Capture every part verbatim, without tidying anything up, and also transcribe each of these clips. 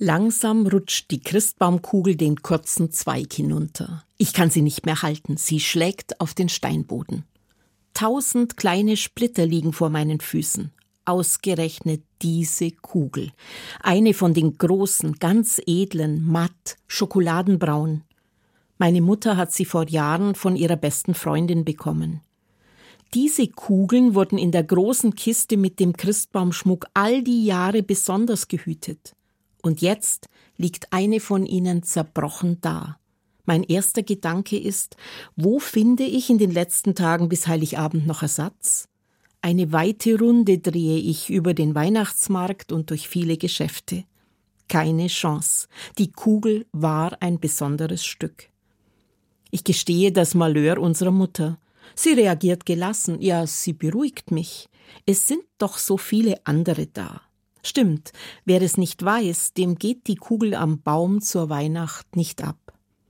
Langsam rutscht die Christbaumkugel den kurzen Zweig hinunter. Ich kann sie nicht mehr halten, sie schlägt auf den Steinboden. Tausend kleine Splitter liegen vor meinen Füßen. Ausgerechnet diese Kugel. Eine von den großen, ganz edlen, matt, schokoladenbraun. Meine Mutter hat sie vor Jahren von ihrer besten Freundin bekommen. Diese Kugeln wurden in der großen Kiste mit dem Christbaumschmuck all die Jahre besonders gehütet. Und jetzt liegt eine von ihnen zerbrochen da. Mein erster Gedanke ist, wo finde ich in den letzten Tagen bis Heiligabend noch Ersatz? Eine weite Runde drehe ich über den Weihnachtsmarkt und durch viele Geschäfte. Keine Chance. Die Kugel war ein besonderes Stück. Ich gestehe das Malheur unserer Mutter. Sie reagiert gelassen, ja, sie beruhigt mich. Es sind doch so viele andere da. Stimmt, wer es nicht weiß, dem geht die Kugel am Baum zur Weihnacht nicht ab.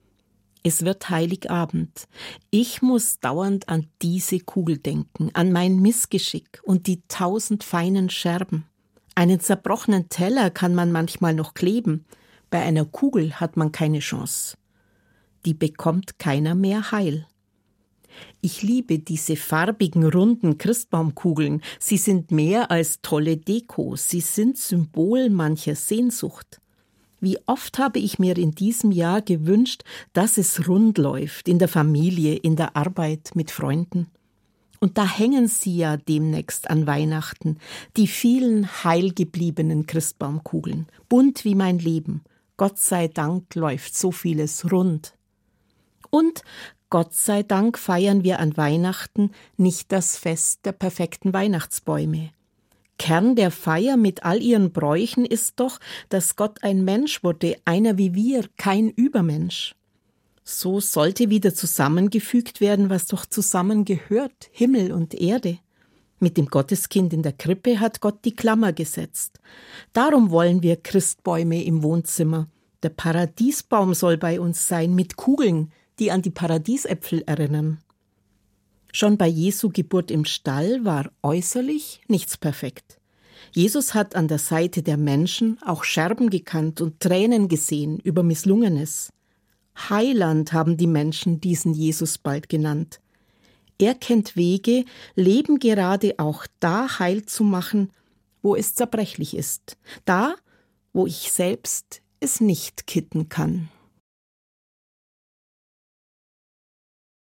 Es wird Heiligabend. Ich muss dauernd an diese Kugel denken, an mein Missgeschick und die tausend feinen Scherben. Einen zerbrochenen Teller kann man manchmal noch kleben, bei einer Kugel hat man keine Chance. Die bekommt keiner mehr heil. Ich liebe diese farbigen, runden Christbaumkugeln. Sie sind mehr als tolle Deko. Sie sind Symbol mancher Sehnsucht. Wie oft habe ich mir in diesem Jahr gewünscht, dass es rund läuft, in der Familie, in der Arbeit, mit Freunden. Und da hängen sie ja demnächst an Weihnachten, die vielen heilgebliebenen Christbaumkugeln. Bunt wie mein Leben. Gott sei Dank läuft so vieles rund. Und Gott sei Dank feiern wir an Weihnachten nicht das Fest der perfekten Weihnachtsbäume. Kern der Feier mit all ihren Bräuchen ist doch, dass Gott ein Mensch wurde, einer wie wir, kein Übermensch. So sollte wieder zusammengefügt werden, was doch zusammengehört, Himmel und Erde. Mit dem Gotteskind in der Krippe hat Gott die Klammer gesetzt. Darum wollen wir Christbäume im Wohnzimmer. Der Paradiesbaum soll bei uns sein, mit Kugeln, die an die Paradiesäpfel erinnern. Schon bei Jesu Geburt im Stall war äußerlich nichts perfekt. Jesus hat an der Seite der Menschen auch Scherben gekannt und Tränen gesehen über Misslungenes. Heiland haben die Menschen diesen Jesus bald genannt. Er kennt Wege, Leben gerade auch da heil zu machen, wo es zerbrechlich ist. Da, wo ich selbst es nicht kitten kann.